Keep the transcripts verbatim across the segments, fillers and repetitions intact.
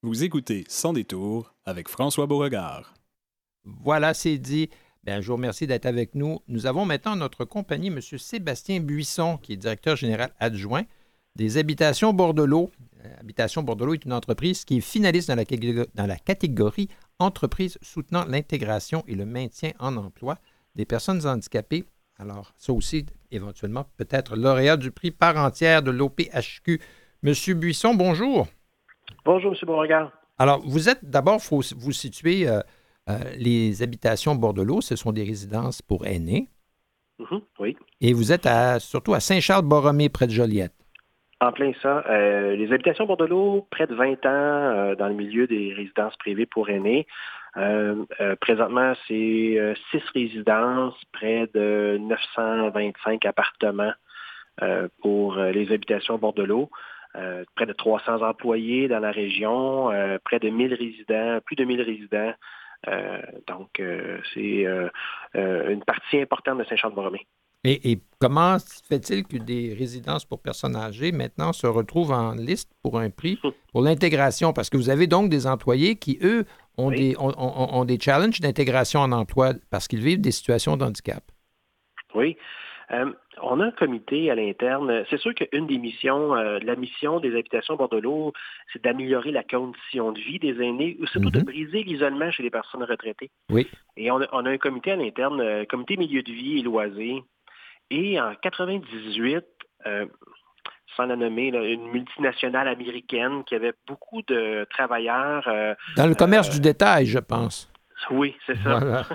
Vous écoutez Sans détour avec François Beauregard. Voilà, c'est dit. Bien, je vous remercie d'être avec nous. Nous avons maintenant notre compagnie, M. Sébastien Buisson, qui est directeur général adjoint des Habitations Bordelot. Euh, Habitations Bordelot est une entreprise qui est finaliste dans la, dans la catégorie Entreprise soutenant l'intégration et le maintien en emploi des personnes handicapées. Alors, ça aussi, éventuellement, peut-être lauréat du prix part entière de l'O P H Q. M. Buisson, bonjour. Bonjour, M. Beauregard. Alors, vous êtes, d'abord, il faut vous situer, euh, euh, les Habitations Bordelot, ce sont des résidences pour aînés. Mm-hmm, oui. Et vous êtes à, surtout à Saint-Charles-Borromée, près de Joliette. En plein ça. Euh, les Habitations Bordelot, près de vingt ans euh, dans le milieu des résidences privées pour aînés. Euh, euh, présentement, c'est euh, six résidences, près de neuf cent vingt-cinq appartements euh, pour euh, les Habitations Bordelot. Euh, près de trois cents employés dans la région, euh, près de mille résidents, plus de mille résidents. Euh, donc, euh, c'est euh, euh, une partie importante de Saint-Charles-Borromée. Et, et comment se fait-il que des résidences pour personnes âgées maintenant se retrouvent en liste pour un prix pour l'intégration? Parce que vous avez donc des employés qui, eux, ont, oui. des, ont, ont, ont des challenges d'intégration en emploi parce qu'ils vivent des situations de handicap. Oui. Euh, on a un comité à l'interne. C'est sûr qu'une des missions, euh, la mission des Habitations Bordelot, c'est d'améliorer la condition de vie des aînés ou surtout mm-hmm. de briser l'isolement chez les personnes retraitées. Oui. Et on a, on a un comité à l'interne, euh, comité milieu de vie et loisirs. Et en quatre-vingt-dix-huit, euh, sans la nommer, là, une multinationale américaine qui avait beaucoup de travailleurs. Euh, Dans le commerce euh, du détail, je pense. Oui, c'est ça. Voilà.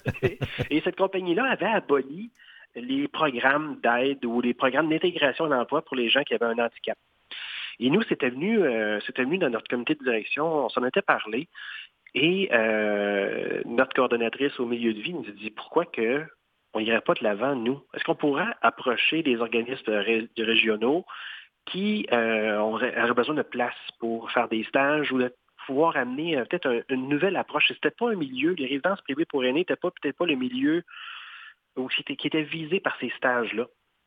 Et cette compagnie-là avait aboli les programmes d'aide ou les programmes d'intégration à l'emploi pour les gens qui avaient un handicap. Et nous, c'était venu, euh, c'était venu dans notre comité de direction, on s'en était parlé, et euh, notre coordonnatrice au milieu de vie nous a dit pourquoi que on n'irait pas de l'avant, nous? Est-ce qu'on pourrait approcher des organismes ré- régionaux qui euh, auraient, auraient besoin de place pour faire des stages ou de pouvoir amener euh, peut-être un, une nouvelle approche? C'était pas un milieu, les résidences privées pour aînés n'étaient pas, peut-être pas le milieu où c'était, qui était visé par ces stages-là.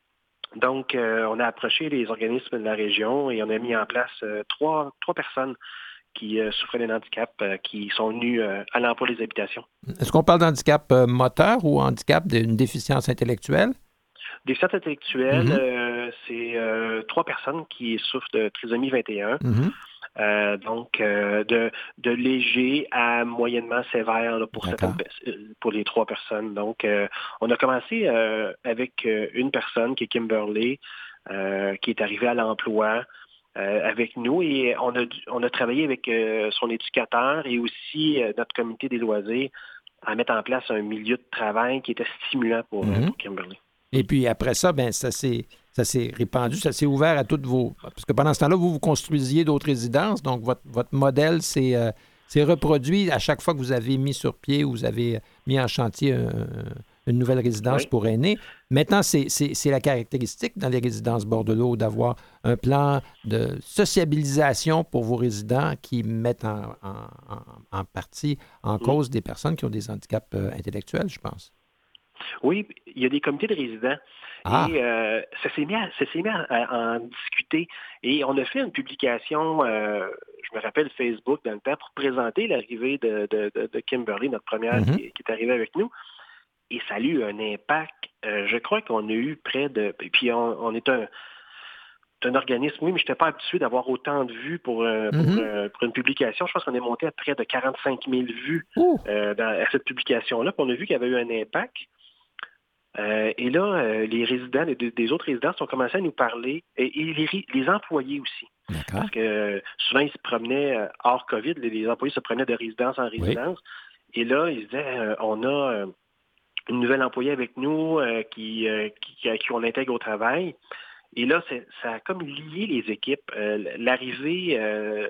Donc, euh, on a approché les organismes de la région et on a mis en place euh, trois, trois personnes qui euh, souffraient d'un handicap, euh, qui sont venues euh, à l'emploi des habitations. Est-ce qu'on parle d'handicap euh, moteur ou handicap d'une déficience intellectuelle? Déficience intellectuelle, Mm-hmm. euh, c'est euh, trois personnes qui souffrent de trisomie vingt et un. Mm-hmm. Euh, donc, euh, de, de léger à moyennement sévère là, pour, certaines, pour les trois personnes. Donc, euh, on a commencé euh, avec euh, une personne qui est Kimberly, euh, qui est arrivée à l'emploi euh, avec nous et on a, on a travaillé avec euh, son éducateur et aussi euh, notre comité des loisirs à mettre en place un milieu de travail qui était stimulant pour, mm-hmm. euh, pour Kimberly. Et puis après ça, ben ça s'est, ça s'est répandu, ça s'est ouvert à toutes vos... Parce que pendant ce temps-là, vous, vous construisiez d'autres résidences, donc votre, votre modèle s'est, euh, s'est reproduit à chaque fois que vous avez mis sur pied ou vous avez mis en chantier un, une nouvelle résidence oui. pour aînés. Maintenant, c'est, c'est, c'est la caractéristique dans les résidences Bordelot d'avoir un plan de sociabilisation pour vos résidents qui mettent en, en, en, en partie en cause des personnes qui ont des handicaps euh, intellectuels, je pense. Oui, il y a des comités de résidents ah. et euh, ça s'est mis, à, ça s'est mis à, à en discuter et on a fait une publication, euh, je me rappelle Facebook dans le temps, pour présenter l'arrivée de, de, de, de Kimberly, notre première mm-hmm. qui, qui est arrivée avec nous et ça a eu un impact. Euh, je crois qu'on a eu près de... Puis on, on est un... un organisme, oui, mais je n'étais pas habitué d'avoir autant de vues pour, euh, pour, mm-hmm. euh, pour une publication. Je pense qu'on est monté à près de quarante-cinq mille vues euh, dans, à cette publication-là. Puis on a vu qu'il y avait eu un impact. Euh, et là, euh, les résidents des, des autres résidences ont commencé à nous parler, et, et les, les employés aussi. D'accord. Parce que euh, souvent, ils se promenaient, euh, hors COVID, les, les employés se promenaient de résidence en résidence. Oui. Et là, ils disaient, euh, on a euh, une nouvelle employée avec nous euh, qui, euh, qui, qui, qui on intègre au travail. Et là, c'est, ça a comme lié les équipes. Euh, l'arrivée euh,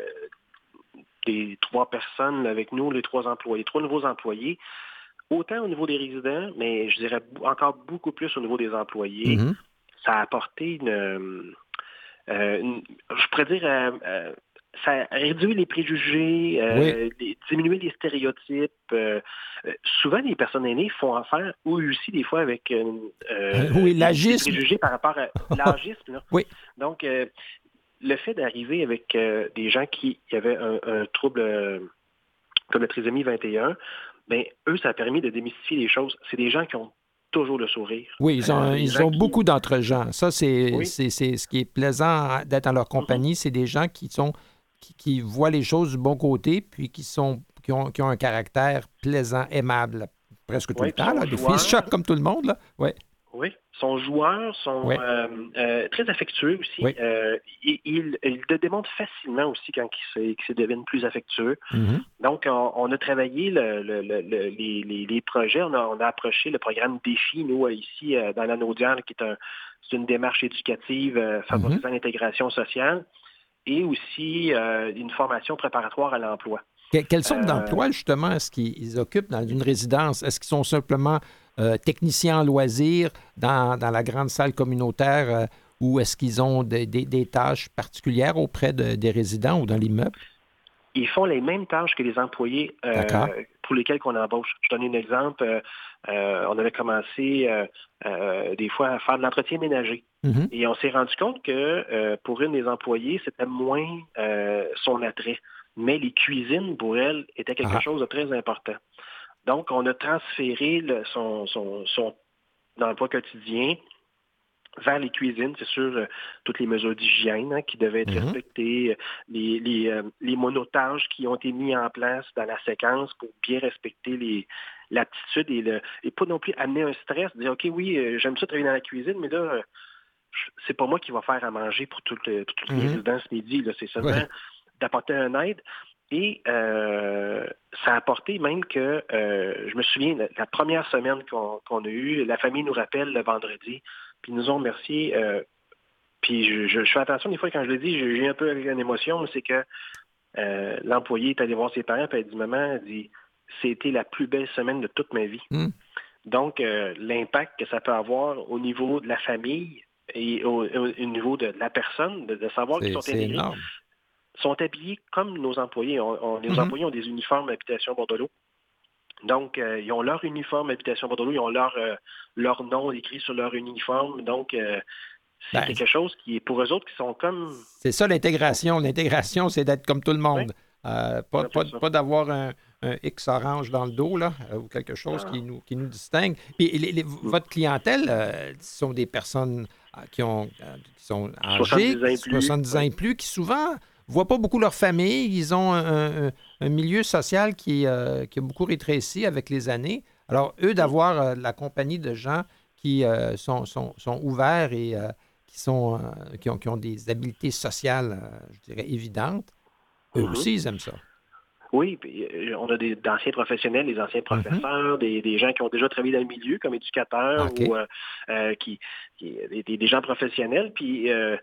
des trois personnes avec nous, les trois employés, trois nouveaux employés, autant au niveau des résidents, mais je dirais encore beaucoup plus au niveau des employés, mm-hmm. ça a apporté une, euh, une je pourrais dire, euh, euh, ça a réduit les préjugés, euh, oui. les, diminué les stéréotypes. Euh, euh, souvent, les personnes aînées font affaire, ou aussi des fois, avec euh, oui, des, des préjugés par rapport à l'agisme. Là. Oui. Donc, euh, le fait d'arriver avec euh, des gens qui, qui avaient un, un trouble euh, comme la trisomie vingt et un, bien, eux, ça a permis de démystifier les choses. C'est des gens qui ont toujours le sourire. Oui, ils ont, Euh, ils ont qui... beaucoup d'entre-gens. Ça, c'est, oui. c'est, c'est ce qui est plaisant d'être en leur compagnie. Mm-hmm. C'est des gens qui sont qui, qui voient les choses du bon côté, puis qui sont qui ont, qui ont un caractère plaisant, aimable, presque tout oui, le temps. Là. Des fils choquent comme tout le monde. Là. Ouais. Oui, sont joueurs, sont oui. euh, euh, très affectueux aussi. Oui. Euh, ils, ils, ils le démontrent facilement aussi quand ils se, qu'ils se deviennent plus affectueux. Mm-hmm. Donc, on, on a travaillé le, le, le, le, les, les, les projets. On a, on a approché le programme Défi, nous, ici, euh, dans la Naudière, qui est, un, c'est une démarche éducative euh, favorisant mm-hmm. l'intégration sociale et aussi euh, une formation préparatoire à l'emploi. Quelle sorte euh, d'emploi, justement, est-ce qu'ils occupent dans une résidence? Est-ce qu'ils sont simplement euh, techniciens en loisirs dans, dans la grande salle communautaire euh, ou est-ce qu'ils ont des, des, des tâches particulières auprès de, des résidents ou dans l'immeuble? Ils font les mêmes tâches que les employés euh, pour lesquels on embauche. Je donne un exemple. Euh, euh, on avait commencé euh, euh, des fois à faire de l'entretien ménager. Mm-hmm. Et on s'est rendu compte que euh, pour une des employées, c'était moins euh, son attrait. Mais les cuisines, pour elle, étaient quelque ah. chose de très important. Donc, on a transféré le, son, son, son emploi quotidien vers les cuisines, c'est sûr, euh, toutes les mesures d'hygiène hein, qui devaient être mm-hmm. respectées, les, les, euh, les monotages qui ont été mis en place dans la séquence pour bien respecter les, l'aptitude et, le, et pas non plus amener un stress, dire « OK, oui, euh, j'aime ça travailler dans la cuisine, mais là, euh, c'est pas moi qui va faire à manger pour toutes les, toutes les mm-hmm. résidents ce midi, là, c'est seulement ouais. d'apporter un aide. » Et euh, ça a apporté même que, euh, je me souviens, la, la première semaine qu'on, qu'on a eue, la famille nous rappelle le vendredi, puis ils nous ont remerciés. Euh, puis je, je, je fais attention, des fois, quand je le dis, j'ai, j'ai un peu une émotion, c'est que euh, l'employé est allé voir ses parents, puis elle dit, maman, elle dit, c'était la plus belle semaine de toute ma vie. Mm. Donc, euh, l'impact que ça peut avoir au niveau de la famille et au, au, au niveau de, de la personne, de, de savoir c'est, qu'ils sont intégrés. Énorme. Sont habillés comme nos employés. On, on, les mm-hmm. employés ont des uniformes Habitation Bordelot. Donc, euh, ils ont leur uniforme Habitation Bordelot, ils ont leur, euh, leur nom écrit sur leur uniforme. Donc, euh, c'est ben, quelque chose qui est pour eux autres qui sont comme... C'est ça l'intégration. L'intégration, c'est d'être comme tout le monde. Oui. Euh, pas, ouais, pas, pas d'avoir un, un X orange dans le dos là, euh, ou quelque chose qui nous, qui nous distingue. Puis les, les, votre clientèle, euh, sont des personnes euh, qui, ont, euh, qui sont âgées, soixante-dix ans et plus, qui souvent... ne voient pas beaucoup leur famille. Ils ont un, un, un milieu social qui, euh, qui a beaucoup rétréci avec les années. Alors, eux, d'avoir euh, la compagnie de gens qui euh, sont, sont, sont ouverts et euh, qui, sont, euh, qui, ont, qui ont des habiletés sociales, euh, je dirais, évidentes, eux mm-hmm. aussi, ils aiment ça. Oui, puis on a des d'anciens professionnels, des anciens professeurs, mm-hmm. des, des gens qui ont déjà travaillé dans le milieu comme éducateurs okay. ou euh, euh, qui, qui des, des gens professionnels. Puis... Euh,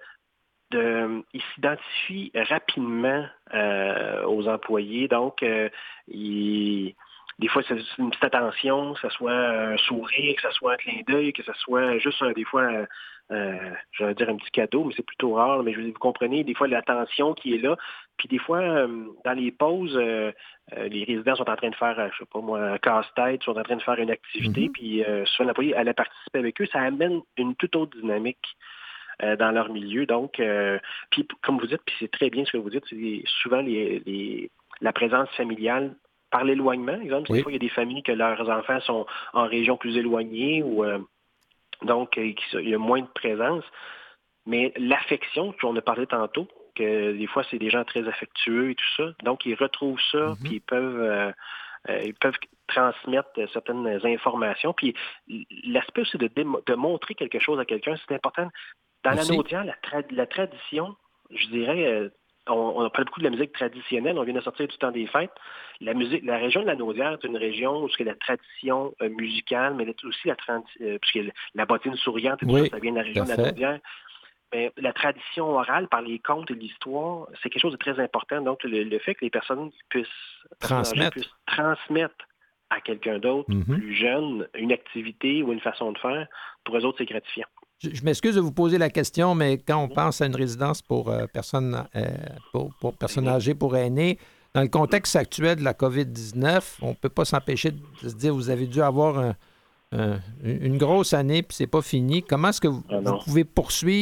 De, ils s'identifient rapidement euh, aux employés. Donc, euh, ils, des fois, c'est une petite attention, que ce soit un sourire, que ce soit un clin d'œil, que ce soit juste, un, des fois, un, euh, je vais dire un petit cadeau, mais c'est plutôt rare. Mais je, vous comprenez, des fois, l'attention qui est là. Puis des fois, euh, dans les pauses, euh, euh, les résidents sont en train de faire, je sais pas moi, un casse-tête, sont en train de faire une activité. Mm-hmm. Puis euh, souvent, l'employé allait participer avec eux. Ça amène une toute autre dynamique dans leur milieu. Donc, euh, puis comme vous dites, puis c'est très bien ce que vous dites, c'est souvent les, les, la présence familiale par l'éloignement. Exemple, oui. Des fois, il y a des familles que leurs enfants sont en région plus éloignée ou euh, donc il y a moins de présence. Mais l'affection, on a parlé tantôt, que des fois, c'est des gens très affectueux et tout ça. Donc, ils retrouvent ça, mm-hmm. puis ils peuvent... Euh, Euh, ils peuvent transmettre certaines informations. Puis l'aspect aussi de, démo- de montrer quelque chose à quelqu'un, c'est important. Dans aussi. La Naudière, la, tra- la tradition, je dirais, euh, on, on parle beaucoup de la musique traditionnelle, on vient de sortir du temps des fêtes. La musique, la région de la Naudière est une région où il y a la tradition euh, musicale, mais aussi la, tradi- euh, puisque la bottine souriante et tout oui, ça, ça vient de la région de la Naudière. Mais la tradition orale par les contes et l'histoire, c'est quelque chose de très important. Donc, le, le fait que les personnes puissent transmettre, puissent transmettre à quelqu'un d'autre, mm-hmm. plus jeune, une activité ou une façon de faire, pour eux autres, c'est gratifiant. Je, je m'excuse de vous poser la question, mais quand on mm-hmm. pense à une résidence pour euh, personnes euh, pour, pour personnes mm-hmm. âgées, pour aînés, dans le contexte actuel de la covid dix-neuf, on ne peut pas s'empêcher de se dire vous avez dû avoir un, un, une grosse année puis c'est pas fini. Comment est-ce que vous, ah vous pouvez poursuivre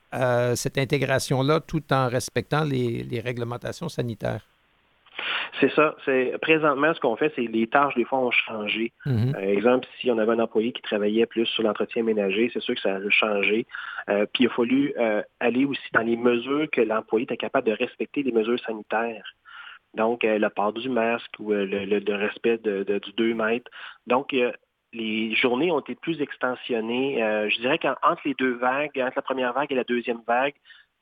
euh, cette intégration-là tout en respectant les, les réglementations sanitaires? C'est ça. C'est, présentement, ce qu'on fait, c'est les tâches, des fois, ont changé. Mm-hmm. Par euh, exemple, si on avait un employé qui travaillait plus sur l'entretien ménager, c'est sûr que ça a changé. Euh, puis il a fallu euh, aller aussi dans les mesures que l'employé était capable de respecter, les mesures sanitaires. Donc, euh, le port du masque ou euh, le, le, le respect de, de, du deux mètres. Donc, euh, les journées ont été plus extensionnées. Euh, je dirais qu'entre les deux vagues, entre la première vague et la deuxième vague,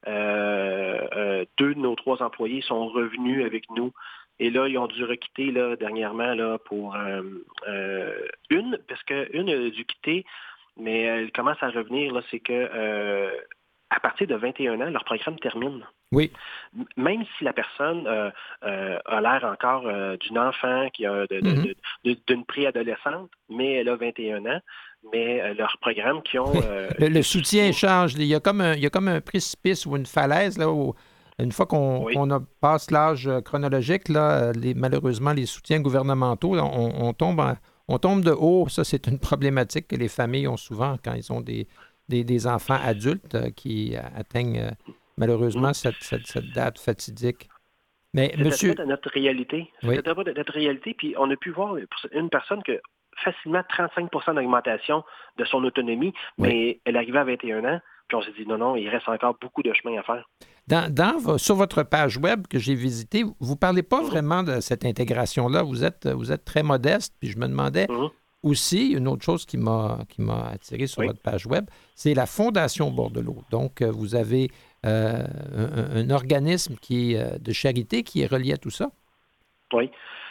euh, euh, deux de nos trois employés sont revenus avec nous. Et là, ils ont dû requitter là, dernièrement là, pour euh, euh, une, parce qu'une a dû quitter, mais elle commence à revenir, là, c'est que euh, à partir de vingt et un ans, leur programme termine. Oui. Même si la personne euh, euh, a l'air encore euh, d'une enfant qui a de, de, Mm-hmm. de, de, d'une préadolescente, mais elle a vingt et un ans, mais euh, leurs programmes qui ont... Euh, le, le soutien change. Il y, a comme un, il y a comme un précipice ou une falaise, là, où une fois qu'on, oui. qu'on a, passe l'âge chronologique, là, les, malheureusement, les soutiens gouvernementaux, là, on, on, tombe en, on tombe de haut. Ça, c'est une problématique que les familles ont souvent quand ils ont des, des, des enfants adultes euh, qui atteignent euh, malheureusement mmh. cette, cette, cette date fatidique. Mais C'était monsieur... de notre réalité. Oui. C'était de notre réalité. Puis on a pu voir une personne que facilement trente-cinq pour cent d'augmentation de son autonomie, mais oui. elle arrivait à vingt et un ans. Puis on s'est dit, non, non, il reste encore beaucoup de chemin à faire. Dans, dans, sur votre page web que j'ai visitée, vous ne parlez pas mmh. vraiment de cette intégration-là. Vous êtes, vous êtes très modeste. Puis je me demandais mmh. aussi, une autre chose qui m'a, qui m'a attiré sur oui. votre page web, c'est la Fondation Bordelot. Donc, vous avez euh, un, un organisme qui est de charité qui est relié à tout ça. Oui.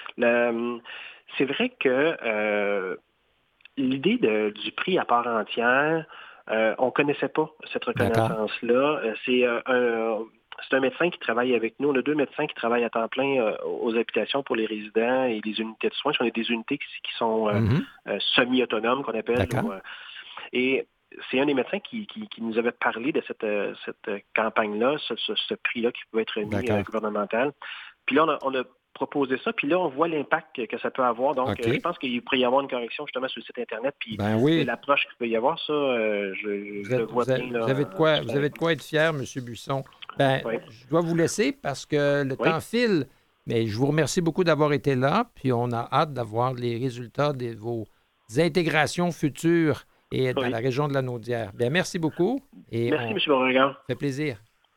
Le, c'est vrai que euh, l'idée de, du prix à part entière, Euh, on ne connaissait pas cette reconnaissance-là. Euh, c'est, euh, un, c'est un médecin qui travaille avec nous. On a deux médecins qui travaillent à temps plein euh, aux habitations pour les résidents et les unités de soins. On a des unités qui, qui sont euh, mm-hmm. euh, semi-autonomes, qu'on appelle. Ou, euh, et c'est un des médecins qui, qui, qui nous avait parlé de cette, euh, cette campagne-là, ce, ce, ce prix-là qui pouvait être remis euh, gouvernemental. Puis là, on a, on a proposer ça. Puis là, on voit l'impact que, que ça peut avoir. Donc, okay. euh, je pense qu'il pourrait y avoir une correction justement sur le site Internet. Puis ben oui. l'approche qu'il peut y avoir, ça, euh, je, je êtes, le vois vous bien. Êtes, là, vous, avez de quoi, vous avez de quoi être fier, M. Buisson. Ben, oui. Je dois vous laisser parce que le oui. temps file. Mais je vous remercie beaucoup d'avoir été là. Puis on a hâte d'avoir les résultats de vos intégrations futures et dans oui. la région de la Naudière. Bien, merci beaucoup. Et merci, on... M. Beauregard. Ça fait plaisir.